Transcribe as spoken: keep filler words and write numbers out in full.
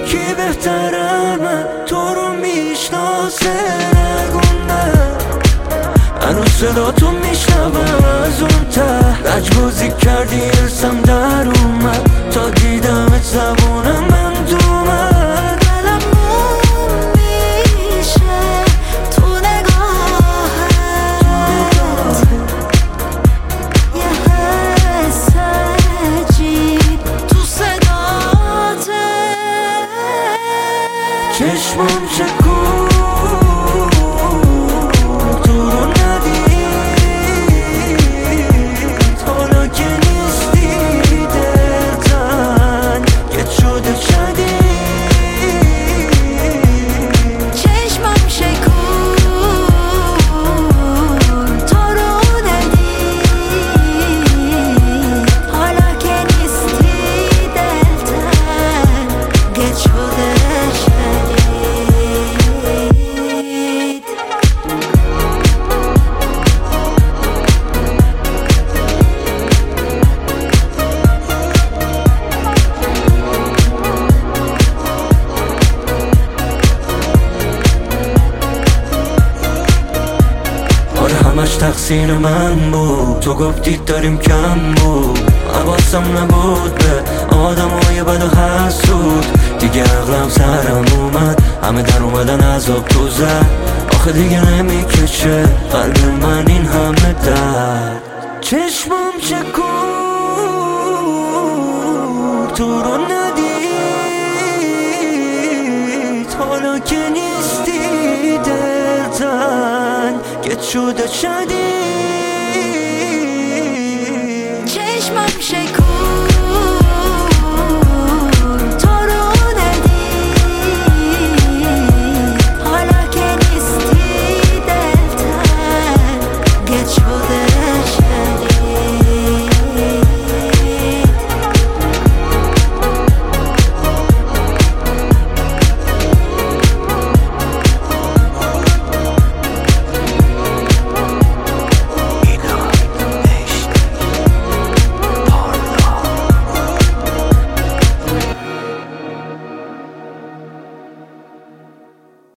کی بهتره من تو رو میشناسه نگونه هنوز صدا تو میشنوم از اون ته لجبازی کردی ارسم در اومد تا دیدمت زبونم من دومد دلم موم میشه تو نگاهت یه حس عجیب تو صداته چشمم شکوه همش تقصیر من بود تو گفتی داریم کم بود حواسم نبود به آدمای بد و حسود دیگه عقلم سرم اومد همه در اومدن عذاب تو زد آخه دیگه نمیکشه قلب من این همه درد چشمم شکور تو رو ندید حالا که نیستی دلتن گت شده شدید